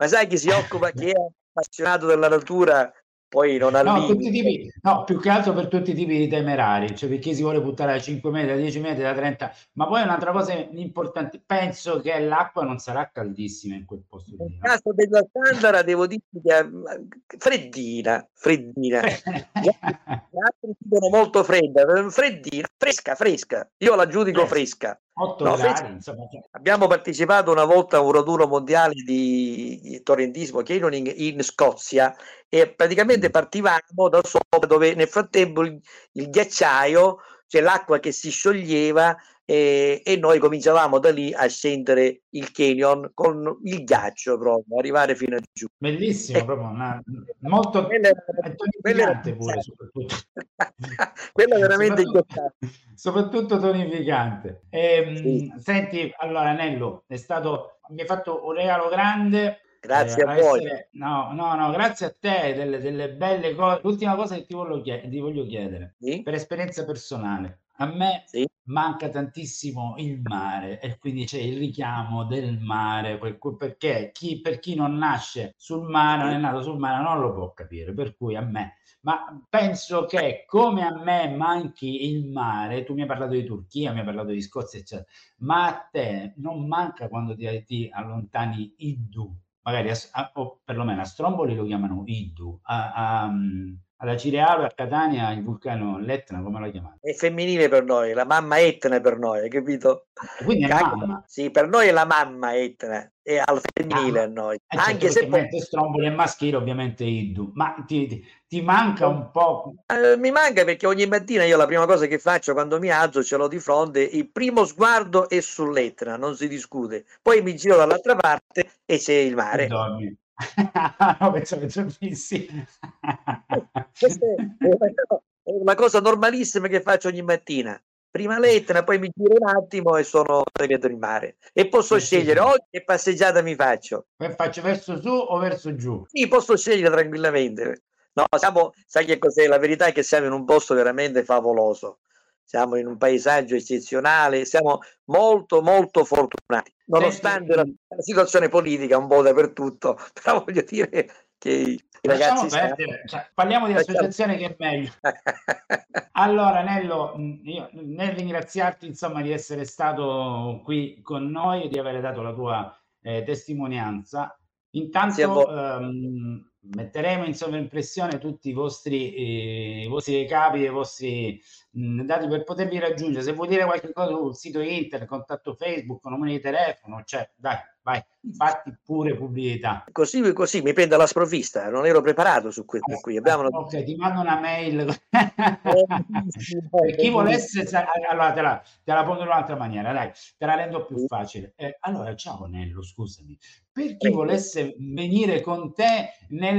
Ma sai chi si occupa, chi è appassionato della natura, poi non ha No, tutti i limiti. tipi, no, più che altro per tutti i tipi di temerari, cioè per chi si vuole buttare a 5 metri, a 10 metri, da 30. Ma poi un'altra cosa importante, penso che l'acqua non sarà caldissima in quel posto Nel lì, no? caso della Sandara devo dirti che è freddina, freddina. Gli altri dicono molto fredda, freddina, fresca, fresca. Io la giudico Fresco. fresca. 8 No, fresca. gradi, insomma, cioè, Abbiamo partecipato una volta a un raduno mondiale di torrentismo, canoning in Scozia, e praticamente mm. partivamo da sopra dove nel frattempo il ghiacciaio, cioè l'acqua che si scioglieva, e noi cominciavamo da lì a scendere il canyon con il ghiaccio proprio, arrivare fino a giù. Bellissimo, E proprio molto quella era, quella era tonificante pure, soprattutto. quella veramente Soprattutto, ghiacciata. soprattutto tonificante. Sì, Senti, allora Nello, mi hai fatto un regalo grande. grazie a A voi. essere, no, no, no, grazie a te, delle belle cose. L'ultima cosa che ti voglio chiedere, Sì, per esperienza personale, a me sì. manca tantissimo il mare e quindi c'è il richiamo del mare, perché per chi non nasce sul mare, non Sì. è nato sul mare, non lo può capire, per cui a me, ma penso che come a me manchi il mare, tu mi hai parlato di Turchia, mi hai parlato di Scozia, eccetera, ma a te non manca quando ti allontani Iddu, magari o perlomeno a Stromboli lo chiamano Iddu, alla Cireale, a Catania, il vulcano, l'Etna, come lo chiamate? È femminile per noi, la mamma Etna per noi, hai capito? Quindi è Anche mamma. sì, per noi è la mamma Etna, è al femminile a noi. Certo, Anche se perché poi mentre Stromboli è maschile, ovviamente Iddu. Ma ti manca un po'? mi manca perché ogni mattina io la prima cosa che faccio quando mi alzo ce l'ho di fronte, il primo sguardo è sull'Etna, non si discute. Poi mi giro dall'altra parte e c'è il E mare. dormi. No, pensavo che dormissi. Questa è una cosa normalissima che faccio ogni mattina. Prima l'Etna, poi mi giro un attimo e vedo il mare. E posso Verso scegliere su. oggi che passeggiata mi faccio. Faccio verso su o verso giù? Sì, posso scegliere tranquillamente. No, sai che cos'è? La verità è che siamo in un posto veramente favoloso. Siamo in un paesaggio eccezionale, siamo molto, molto fortunati, Senti, nonostante la situazione politica un po' dappertutto, però voglio dire che i lasciamo ragazzi stanno. perdere, cioè, parliamo di Lasciamo- associazione che è meglio. Allora, Nello, io nel ringraziarti, insomma, di essere stato qui con noi e di aver dato la tua testimonianza, Grazie a voi. intanto metteremo in sovraimpressione tutti i vostri capi, i vostri dati per potervi raggiungere. Se vuoi dire qualche cosa sul sito internet, contatto Facebook, numero di telefono, cioè, dai, vai, fatti pure pubblicità. Così mi prende alla sprovvista, non ero preparato su questo qui. Abbiamo una. Ok, ti mando una mail. Bellissimo, Per chi volesse, allora te la pongo in un'altra maniera, dai, te la rendo più sì, facile. Allora, ciao Nello, scusami. Per chi prego. volesse venire con te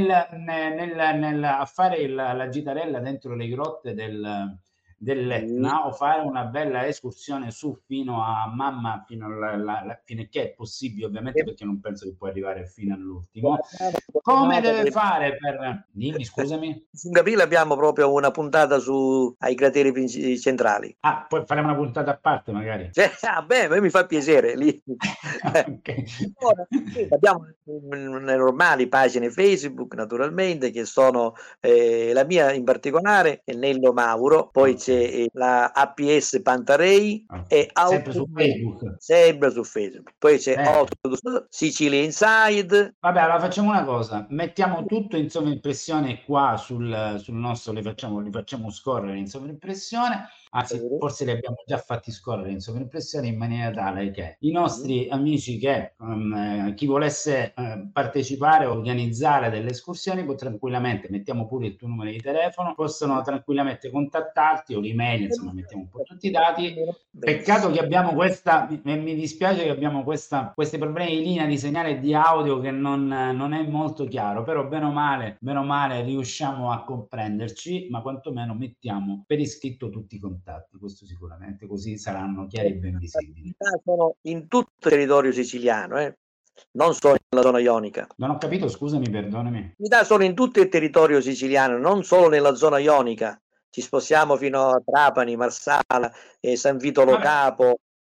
a fare la gitarella dentro le grotte Sì. dell'Etna o fare una bella escursione su fino a Mamma, fino a che è possibile, ovviamente, perché non penso che puoi arrivare fino all'ultimo. Come deve fare per... Dimmi, scusami. 5 aprile abbiamo proprio una puntata ai crateri centrali. Ah, poi faremo una puntata a parte magari. Cioè, beh, a me mi fa piacere lì. Okay. Ora, sì, abbiamo le normali pagine Facebook, naturalmente, che sono la mia in particolare, è Nello Mauro, poi c'è Okay, la APS Pantarei e okay. Sempre su Autobus, Facebook? sempre su Facebook. Poi c'è Eh. Autobus Sicilia Inside. Vabbè, allora facciamo una cosa, mettiamo tutto in sovraimpressione qua sul nostro, li facciamo scorrere in sovraimpressione, anzi forse li abbiamo già fatti scorrere in sovraimpressione in maniera tale che i nostri amici chi volesse partecipare o organizzare delle escursioni può tranquillamente, mettiamo pure il tuo numero di telefono, possono tranquillamente contattarti o l'email, insomma mettiamo un po' tutti i dati. Peccato Benissimo. che abbiamo mi dispiace che abbiamo questi problemi di linea, di segnale e di audio che non è molto chiaro, però bene o male riusciamo a comprenderci, ma quantomeno mettiamo per iscritto tutti i contatti, questo sicuramente, così saranno chiari e ben Le visibili. attività sono in tutto il territorio siciliano, non solo nella zona ionica. Non ho capito, scusami, perdonami. Le attività sono in tutto il territorio siciliano, non solo nella zona ionica. Ci spostiamo fino a Trapani, Marsala, San Vito Lo Vabbè, Capo.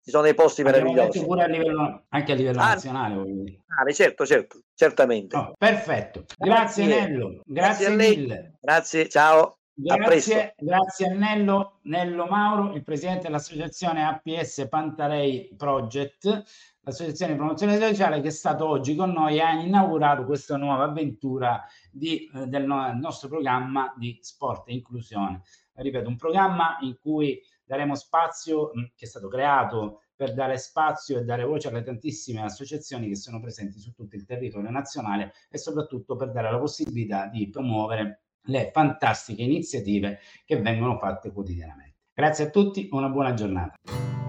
ci sono dei posti meravigliosi. Pure anche a livello nazionale. Certo, certamente. Oh, perfetto. Grazie Nello, grazie mille. Grazie, ciao. Grazie a Nello Mauro, il presidente dell'associazione APS Pantarei Project, l'associazione di promozione sociale, che è stato oggi con noi e ha inaugurato questa nuova avventura del nostro programma di sport e inclusione. Ripeto, un programma in cui daremo spazio, che è stato creato per dare spazio e dare voce alle tantissime associazioni che sono presenti su tutto il territorio nazionale e soprattutto per dare la possibilità di promuovere le fantastiche iniziative che vengono fatte quotidianamente. Grazie a tutti, una buona giornata.